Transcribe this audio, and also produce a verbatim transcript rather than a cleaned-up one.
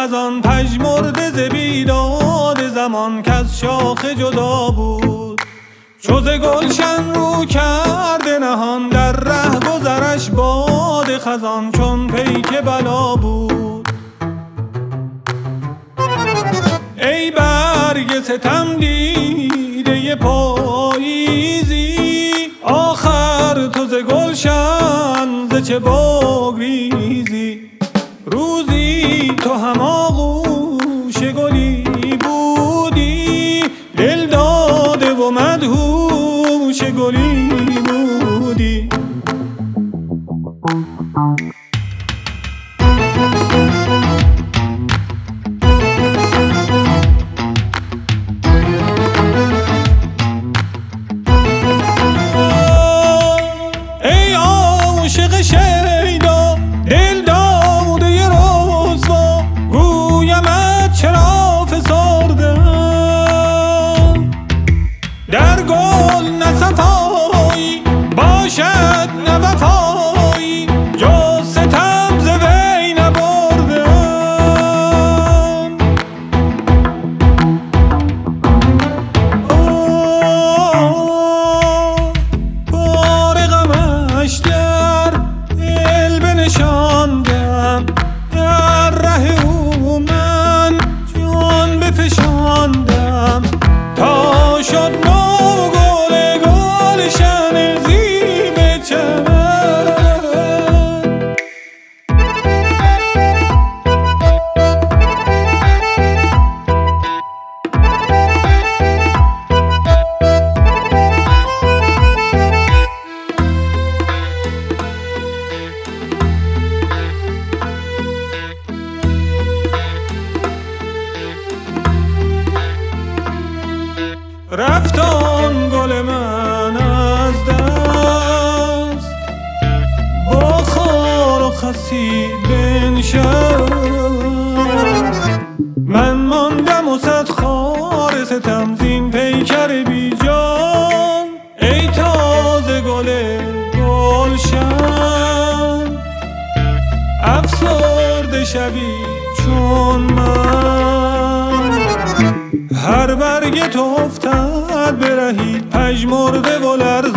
خزان پژمرده ز بیداد زمان کز شاخ جدا بود. چو ز گلشن رو کرده نهان در ره گذرش باد خزان چون پیک بلا بود. ای برگ ستم دیده پاییزی آخر تو ز گلشن ز چه بگریزی. روزی تو هم آغوش گلی بودی دل داده و مدهوش گلی بودی. ای عاشق شیدا دل داده رسوا گویمت چرا فسردم. در گل نه صفایی باشد نه وفایی جز ستم ز وی نبردم. بار غمش در دل بنشاندم در ره او من جان بفشاندم تا شد نو گل گلشن زیب چمن. رفت آن گل من از دست با خار و خسی بنشست. من ماندم و صد خار ستم زین پیکر بی جان. ای تازه گل گلشن افسرده شوی چون من. هر برگ تو افتد برهی پژمرده و لرزان